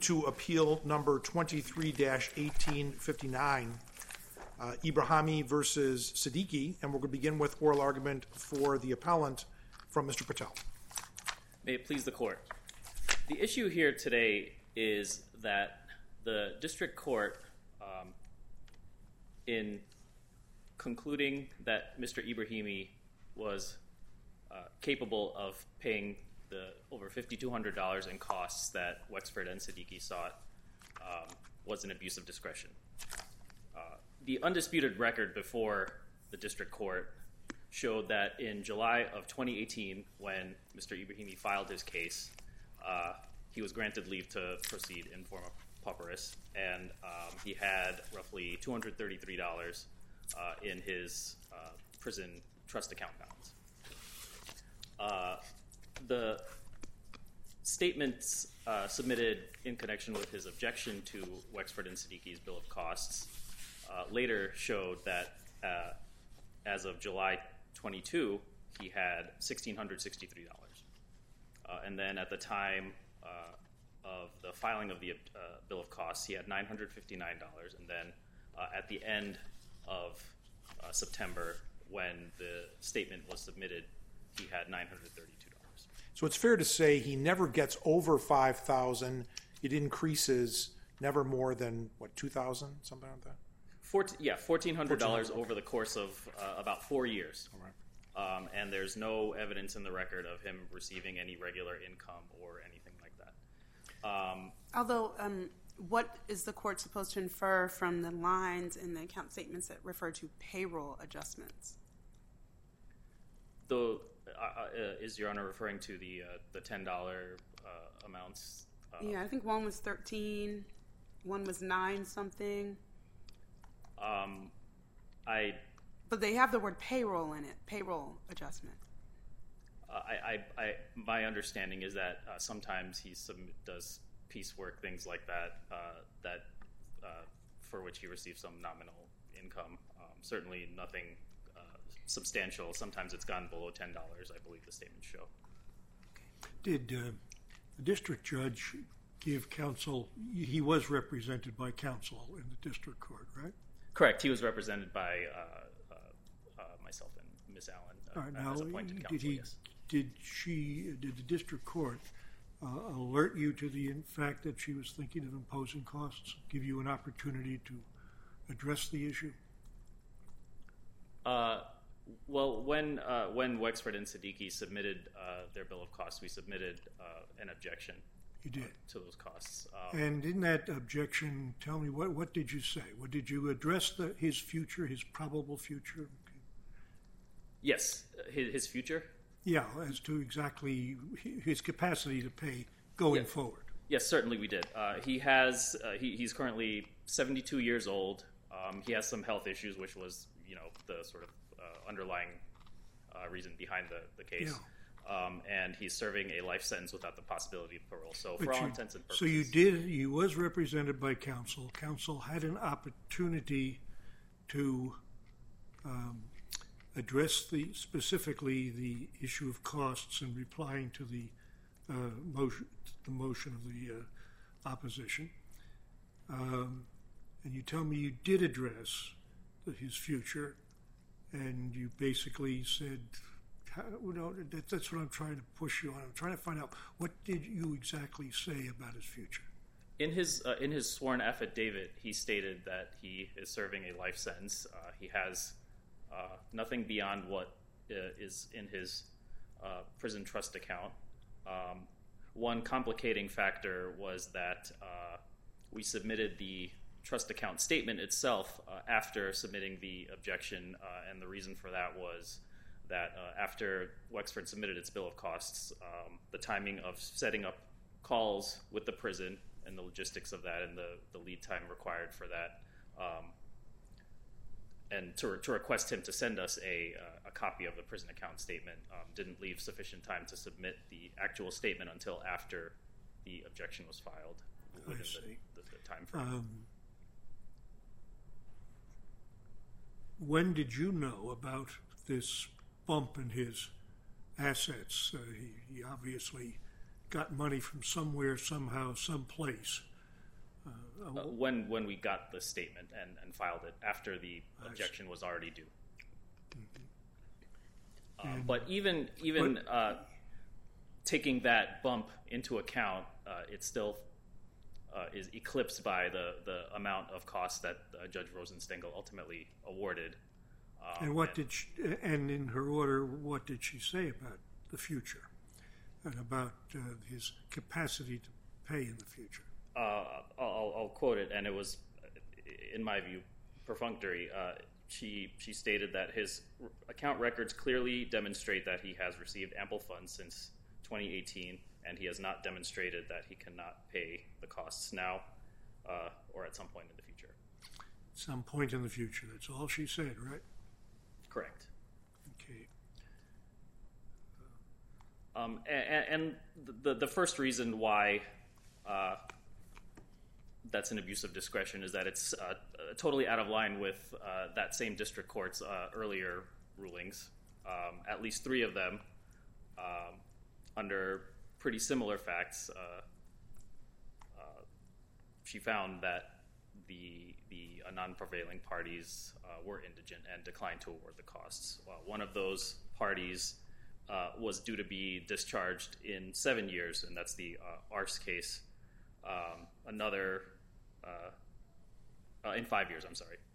to appeal number 23-1859, Ibrahimi versus Siddiqui, and we're going to begin with oral argument for the appellant from Mr. Patel. May it please the court. The issue here today is that the district court, in concluding that Mr. Ibrahimi was capable of paying the over $5,200 in costs that Wexford and Siddiqui sought, was an abuse of discretion. The undisputed record before the district court showed that in July of 2018, when Mr. Ibrahimi filed his case, he was granted leave to proceed in form of pauperis, and he had roughly $233 in his prison trust account balance. The statements submitted in connection with his objection to Wexford and Siddiqui's bill of costs later showed that as of July 22, he had $1,663. And then at the time of the filing of the bill of costs, he had $959. And then at the end of September, when the statement was submitted, he had $932. So it's fair to say he never gets over $5,000. It increases never more than, what, $2,000, something like that? $1,400 over the course of about 4 years. All right. And there's no evidence in the record of him receiving any regular income or anything like that. Although, what is the court supposed to infer from the lines in the account statements that refer to payroll adjustments? Is Your Honor referring to the $10 amounts? Yeah, I think one was 13, one was 9 something. But they have the word payroll in it, payroll adjustment. My understanding is that sometimes he does piecework, things like that, for which he receives some nominal income. Certainly nothing substantial. Sometimes it's gone below $10, I believe the statements show. Did the district judge give counsel? He was represented by counsel in the district court, right? Correct. He was represented by myself and Ms. Allen as appointed counsel. Did the district court alert you to the fact that she was thinking of imposing costs, give you an opportunity to address the issue? Well, when Wexford and Siddiqui submitted their bill of costs, we submitted an objection. You did? To those costs. And in that objection, tell me, what did you say? Did you address his future, his probable future? Yes, his future? Yeah, as to exactly his capacity to pay going forward. Yes, certainly we did. He's currently 72 years old. He has some health issues, which was, the sort of underlying reason behind the case. Yeah. And he's serving a life sentence without the possibility of parole. So for all intents and purposes. So he was represented by counsel. Counsel had an opportunity to address specifically the issue of costs in replying to the motion of the opposition. And you tell me you did address his future, and you basically said, that's what I'm trying to push you on. I'm trying to find out, what did you exactly say about his future? In his sworn affidavit, he stated that he is serving a life sentence. He has nothing beyond what is in his prison trust account. One complicating factor was that we submitted the trust account statement itself after submitting the objection, and the reason for that was that after Wexford submitted its bill of costs, the timing of setting up calls with the prison and the logistics of that and the lead time required for that, and to request him to send us a copy of the prison account statement didn't leave sufficient time to submit the actual statement until after the objection was filed within the time frame. When did you know about this bump in his assets? He obviously got money from somewhere, somehow, someplace. When we got the statement and filed it after the objection was already due. But even taking that bump into account, it still is eclipsed by the amount of costs that Judge Rosenstengel ultimately awarded. And in her order, what did she say about the future and about his capacity to pay in the future? I'll quote it, and it was, in my view, perfunctory. She stated that his account records clearly demonstrate that he has received ample funds since 2018, and he has not demonstrated that he cannot pay the costs now or at some point in the future. Some point in the future. That's all she said, right? Correct. Okay. And the first reason why that's an abuse of discretion is that it's totally out of line with that same district court's earlier rulings. At least 3 of them, under pretty similar facts, she found that the non-prevailing parties were indigent and declined to award the costs. One of those parties was due to be discharged in 7 years, and that's the Ars case. Another in 5 years, I'm sorry.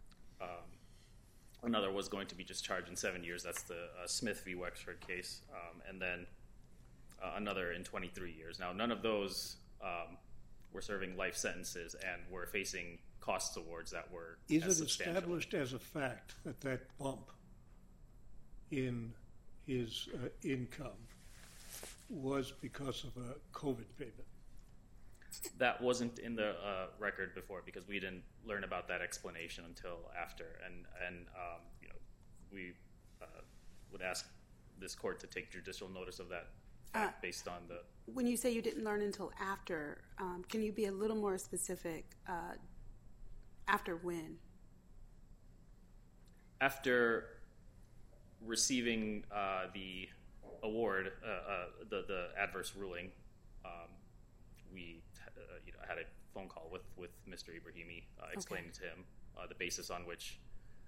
Another was going to be discharged in 7 years. That's the Smith v. Wexford case. And then another in 23 years. Now, none of those were serving life sentences and were facing costs awards that were Is as it substantial. established as a fact that that bump in his income was because of a COVID payment? That wasn't in the record before because we didn't learn about that explanation until after, and we would ask this court to take judicial notice of that fact based on the. When you say you didn't learn until after, can you be a little more specific? After when? After receiving the award, the adverse ruling, we had a phone call with Mr. Ibrahimi explaining to him the basis on which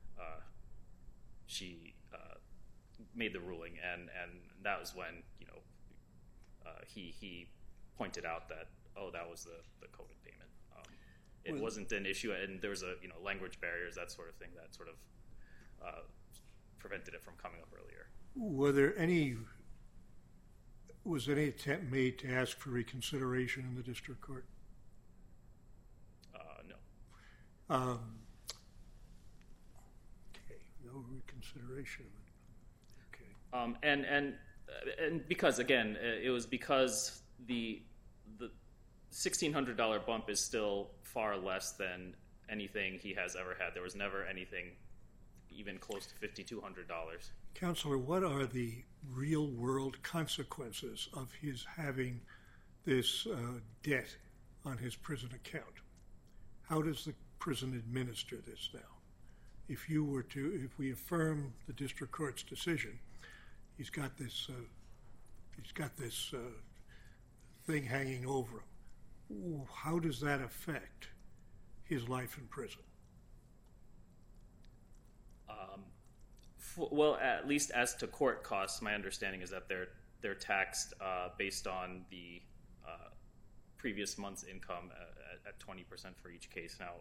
she made the ruling, and that was when he pointed out that that was the COVID payment. It wasn't an issue, and there was a language barriers, that sort of thing, that sort of prevented it from coming up earlier. Was any attempt made to ask for reconsideration in the district court? No. Okay, no reconsideration. Okay. And because again, it was because the $1,600 bump is still far less than anything he has ever had. There was never anything even close to $5,200. Counselor, what are the real-world consequences of his having this debt on his prison account? How does the prison administer this now? If we affirm the district court's decision, he's got this thing hanging over him. How does that affect his life in prison? Well, at least as to court costs, my understanding is that they're taxed based on the previous month's income at 20% for each case. Now,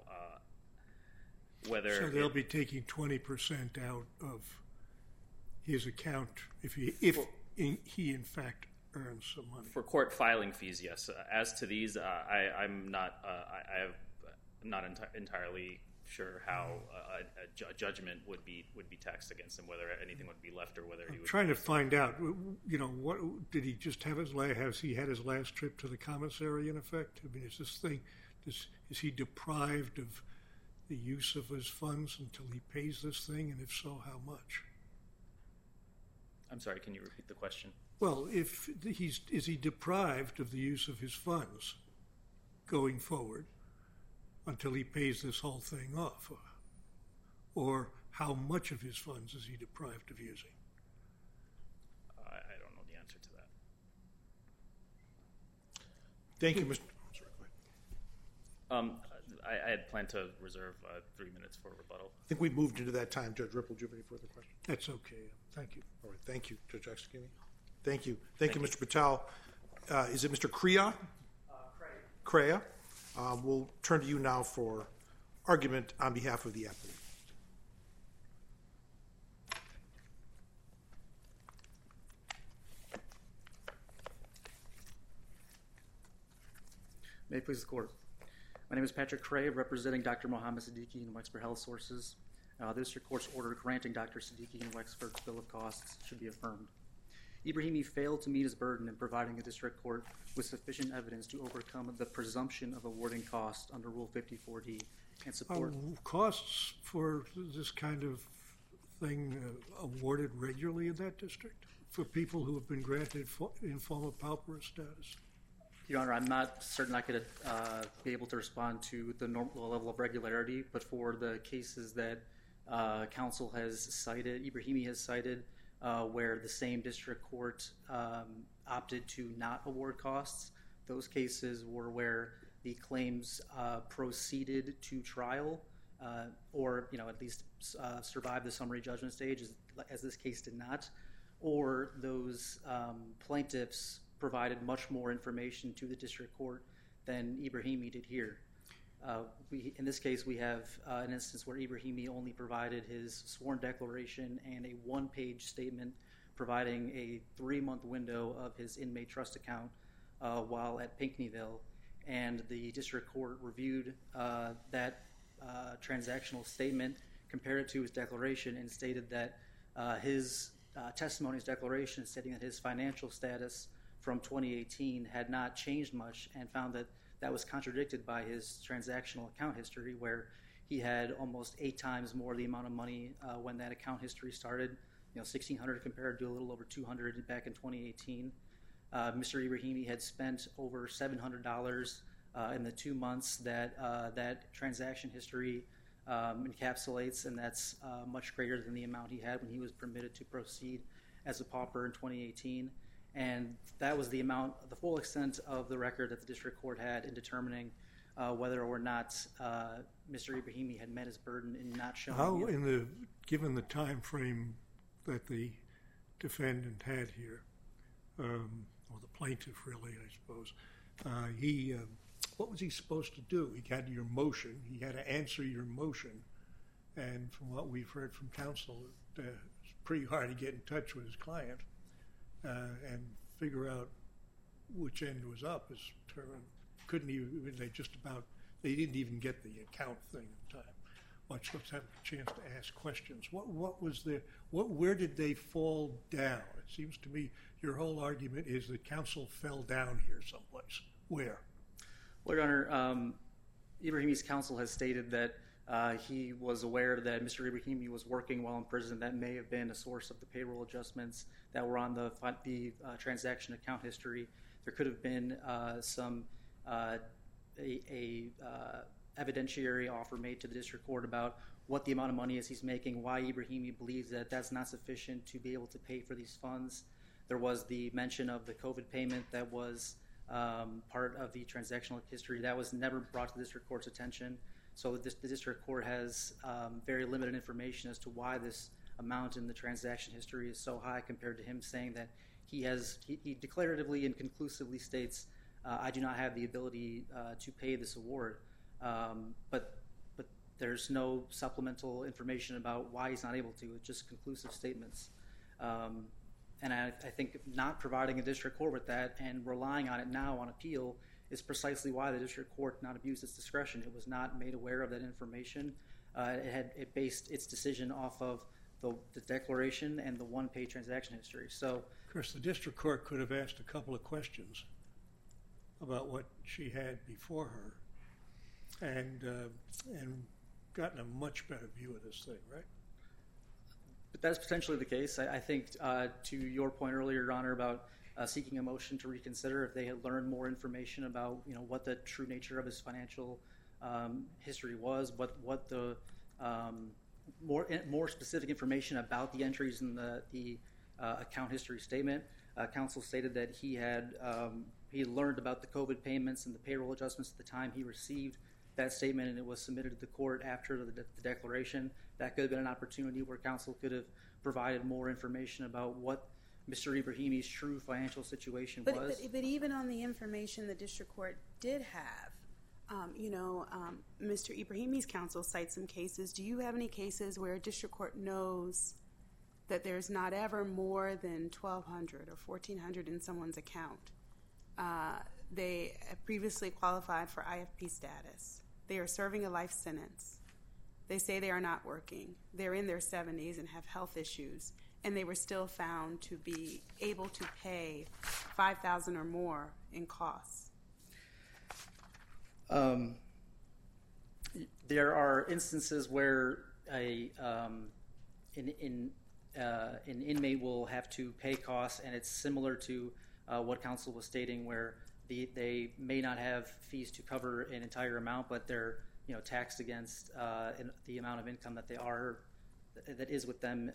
so they'll be taking 20% out of his account if he in fact earns some money. For court filing fees, yes. As to these, I'm not entirely sure how a judgment would be taxed against him, whether anything would be left or whether he would. I'm trying to find out. What did he just have has he had his last trip to the commissary in effect? I mean, is this thing is he deprived of the use of his funds until he pays this thing, and if so, how much? I'm sorry. Can you repeat the question? Well, is he deprived of the use of his funds going forward until he pays this whole thing off? Or how much of his funds is he deprived of using? I don't know the answer to that. Thank you, Mr. I had planned to reserve 3 minutes for rebuttal. I think we moved into that time. Judge Ripple, do you have any further questions? That's okay. Thank you. All right. Thank you, Judge Exekini. Thank you. Thank you, Mr. Patel. Is it Mr. Crea? Crea. We'll turn to you now for argument on behalf of the applicant. May it please the Court. My name is Patrick Cray, representing Dr. Mohammed Siddiqui and Wexford Health Sources. The District Court's order granting Dr. Siddiqui and Wexford's bill of costs should be affirmed. Ibrahimi failed to meet his burden in providing the District Court with sufficient evidence to overcome the presumption of awarding costs under Rule 54D and support... Costs for this kind of thing awarded regularly in that district for people who have been granted informal pauperous status? Your Honor, I'm not certain I could be able to respond to the normal level of regularity, but for the cases that counsel has cited, Ibrahimi has cited, where the same district court opted to not award costs, those cases were where the claims proceeded to trial or, at least survived the summary judgment stage, as this case did not, or those plaintiffs provided much more information to the district court than Ibrahimi did here. In this case, we have an instance where Ibrahimi only provided his sworn declaration and a one-page statement providing a 3-month window of his inmate trust account while at Pinckneyville, and the district court reviewed that transactional statement, compared it to his declaration, and stated that his testimony's declaration stating that his financial status from 2018 had not changed much, and found that that was contradicted by his transactional account history, where he had almost 8 times more the amount of money when that account history started, $1,600 compared to a little over $200 back in 2018. Mr. Ibrahimi had spent over $700 in the 2 months that that transaction history encapsulates, and that's much greater than the amount he had when he was permitted to proceed as a pauper in 2018. And that was the amount, the full extent of the record that the district court had in determining whether or not Mr. Ibrahimi had met his burden in not showing. How, given the time frame that the defendant had here, or the plaintiff really, I suppose, what was he supposed to do? He had your motion. He had to answer your motion. And from what we've heard from counsel, it's pretty hard to get in touch with his client and figure out which end was up. They didn't even get the account thing in time, much less have a chance to ask questions. Where did they fall down? It seems to me your whole argument is that counsel fell down here someplace. Where? Well, Your Honor, Ibrahimi's counsel has stated that he was aware that Mr. Ibrahimi was working while in prison. That may have been a source of the payroll adjustments that were on the transaction account history. There could have been some evidentiary offer made to the district court about what the amount of money is he's making, why Ibrahimi believes that that's not sufficient to be able to pay for these funds. There was the mention of the COVID payment that was part of the transactional history. That was never brought to the district court's attention. So the district court has very limited information as to why this amount in the transaction history is so high, compared to him saying that he declaratively and conclusively states, I do not have the ability to pay this award. But there's no supplemental information about why he's not able to. It's just conclusive statements. And I think not providing a district court with that and relying on it now on appeal is precisely why the district court did not abuse its discretion. It was not made aware of that information. It based its decision off of the declaration and the one-page transaction history. So, of course, the district court could have asked a couple of questions about what she had before her and gotten a much better view of this thing, right? But that's potentially the case. I think to your point earlier, Your Honor, about seeking a motion to reconsider, if they had learned more information about what the true nature of his financial history was, what the more specific information about the entries in the account history statement. Counsel stated that he learned about the COVID payments and the payroll adjustments at the time he received that statement and it was submitted to the court after the declaration, that could have been an opportunity where counsel could have provided more information about what Mr. Ibrahimi's true financial situation was. But even on the information the district court did have, Mr. Ibrahimi's counsel cites some cases. Do you have any cases where a district court knows that there's not ever more than $1,200 or $1,400 in someone's account? They have previously qualified for IFP status. They are serving a life sentence. They say they are not working. They're in their 70s and have health issues, and they were still found to be able to pay $5,000 or more in costs. There are instances where an inmate will have to pay costs, and it's similar to what counsel was stating, where they may not have fees to cover an entire amount, but they're taxed against the amount of income that is with them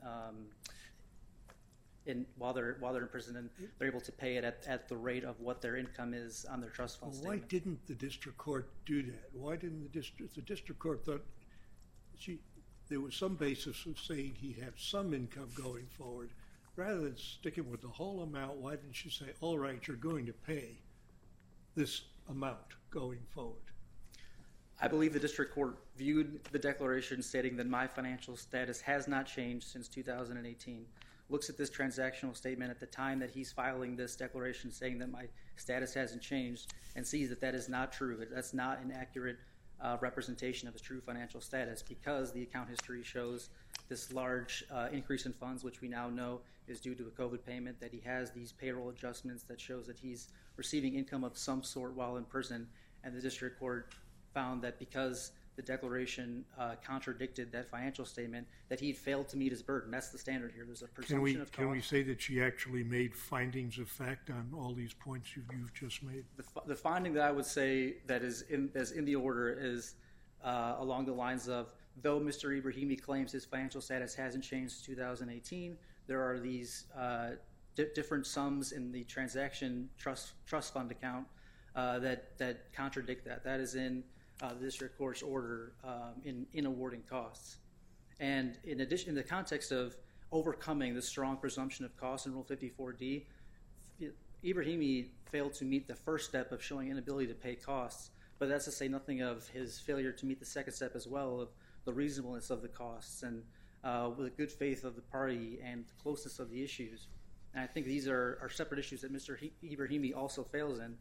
while they're in prison, and they're able to pay it at the rate of what their income is on their trust fund statement. Why didn't the district court do that? Why didn't the district court thought there was some basis of saying he'd have some income going forward, rather than sticking with the whole amount? Why didn't she say, all right, you're going to pay this amount going forward? I believe the district court viewed the declaration stating that my financial status has not changed since 2018, looks at this transactional statement at the time that he's filing this declaration saying that my status hasn't changed, and sees that that is not true. That's not an accurate representation of his true financial status, because the account history shows this large increase in funds, which we now know is due to a COVID payment, that he has these payroll adjustments that shows that he's receiving income of some sort while in prison, and the district court found that because the declaration contradicted that financial statement, that he failed to meet his burden. That's the standard here. There's a presumption of cost. Can we say that she actually made findings of fact on all these points you've just made? The finding that I would say that is in the order is along the lines of, though Mr. Ibrahimi claims his financial status hasn't changed since 2018, there are these different sums in the transaction trust fund account that contradict that. That is in the district court's order in awarding costs. And in addition, in the context of overcoming the strong presumption of cost in Rule 54D, Ibrahimi failed to meet the first step of showing inability to pay costs, but that's to say nothing of his failure to meet the second step as well, of the reasonableness of the costs and with the good faith of the party and the closeness of the issues. And I think these are separate issues that Mr. Ibrahimi also fails in.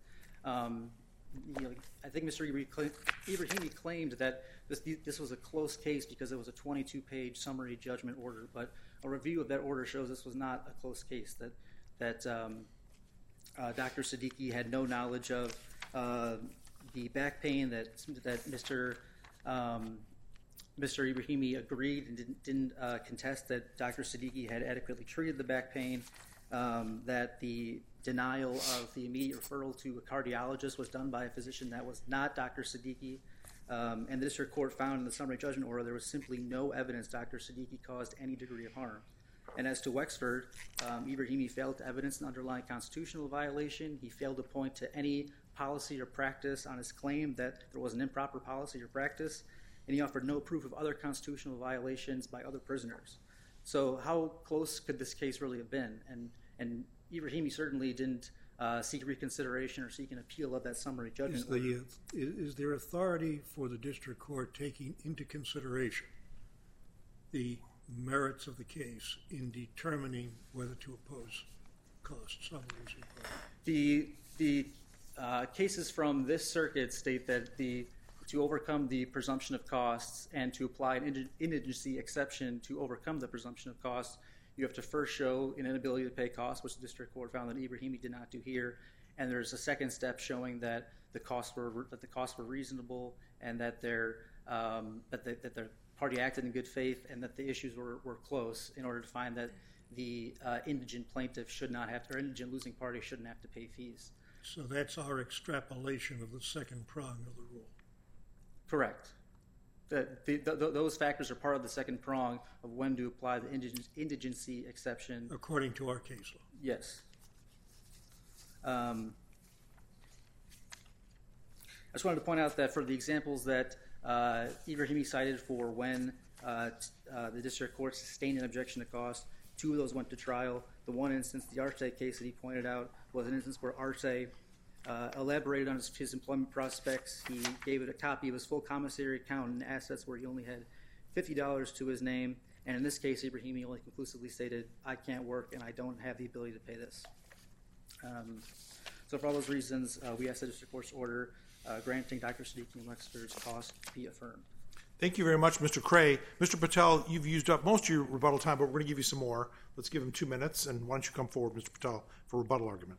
I think Mr. Ibrahimi claimed that this was a close case because it was a 22-page summary judgment order, but a review of that order shows this was not a close case, that Dr. Siddiqui had no knowledge of the back pain, that Mr. Ibrahimi agreed and didn't contest that Dr. Siddiqui had adequately treated the back pain, that the denial of the immediate referral to a cardiologist was done by a physician that was not Dr. Siddiqui, and the district court found in the summary judgment order there was simply no evidence Dr. Siddiqui caused any degree of harm. And as to Wexford, Ibrahimi failed to evidence an underlying constitutional violation. He failed to point to any policy or practice on his claim that there was an improper policy or practice, and he offered no proof of other constitutional violations by other prisoners. So how close could this case really have been? And Ibrahimi certainly didn't seek reconsideration or seek an appeal of that summary judgment order. Is there authority for the district court taking into consideration the merits of the case in determining whether to oppose costs? The cases from this circuit state that to overcome the presumption of costs and to apply an indigency exception to overcome the presumption of costs, you have to first show an inability to pay costs, which the district court found that Ibrahimi did not do here, and there's a second step showing that the costs were reasonable and that the party acted in good faith and that the issues were close in order to find that the indigent plaintiff should not have to, or indigent losing party shouldn't have to pay fees. So that's our extrapolation of the second prong of the rule. Correct. Those factors are part of the second prong of when to apply the indigency exception. According to our case law. Yes. just wanted to point out that for the examples that Ibrahimi cited for when the district court sustained an objection to cost, 2 of those went to trial. The one instance, the Arce case that he pointed out, was an instance where Arce elaborated on his employment prospects. He gave it a copy of his full commissary account and assets where he only had $50 to his name. And in this case, Ibrahimi only conclusively stated, I can't work and I don't have the ability to pay this. So for all those reasons, we ask the district court's order granting Dr. Siddiqui and Wexford's cost be affirmed. Thank you very much, Mr. Cray. Mr. Patel, you've used up most of your rebuttal time, but we're going to give you some more. Let's give him 2 minutes, and why don't you come forward, Mr. Patel, for rebuttal argument.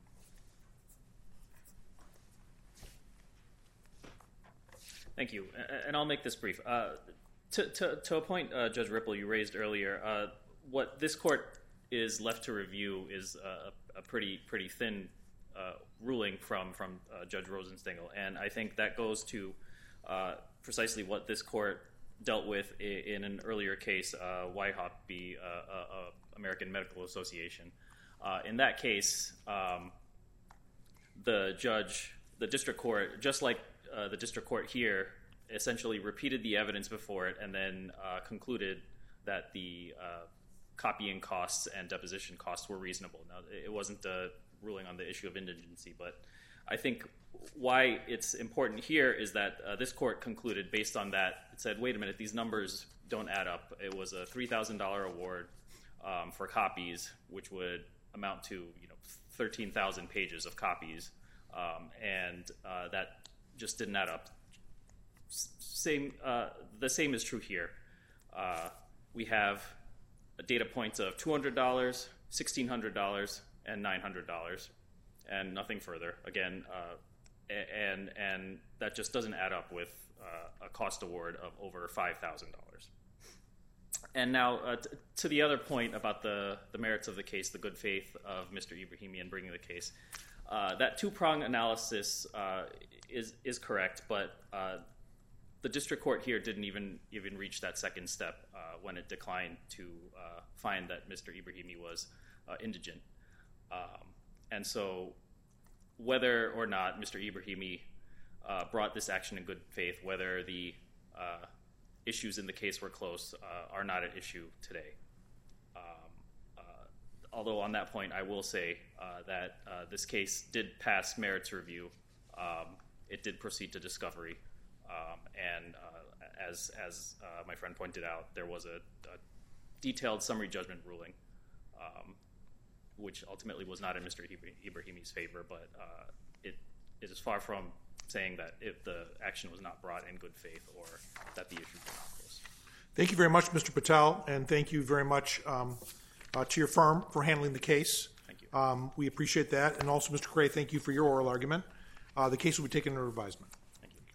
Thank you, and I'll make this brief. To a point, Judge Ripple, you raised earlier, what this court is left to review is a pretty thin ruling from Judge Rosenstengel, and I think that goes to precisely what this court dealt with in an earlier case, Whitehawk v. American Medical Association. In that case, the district court, just like the district court here, essentially repeated the evidence before it and then concluded that the copying costs and deposition costs were reasonable. Now, it wasn't a ruling on the issue of indigency, but I think why it's important here is that this court concluded based on that, it said, wait a minute, these numbers don't add up. It was a $3,000 award for copies, which would amount to 13,000 pages of copies, and that just didn't add up. The same is true here. We have data points of $200, $1,600, and $900, and nothing further. Again, and that just doesn't add up with a cost award of over $5,000. And now to the other point about the merits of the case, the good faith of Mr. Ibrahimi in bringing the case, that two-prong analysis is correct, but the district court here didn't even reach that second step when it declined to find that Mr. Ibrahimi was indigent. And so whether or not Mr. Ibrahimi brought this action in good faith, whether the issues in the case were close, are not at issue today. Although on that point, I will say that this case did pass merits review. It did proceed to discovery. And as my friend pointed out, there was a detailed summary judgment ruling, which ultimately was not in Mr. Ibrahimi's favor, but it is far from saying that if the action was not brought in good faith or that the issues were not close. Thank you very much, Mr. Patel, and thank you very much to your firm for handling the case. Thank you. We appreciate that. And also, Mr. Cray, thank you for your oral argument. The case will be taken under advisement. Thank you.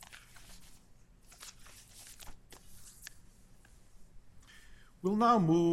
We'll now move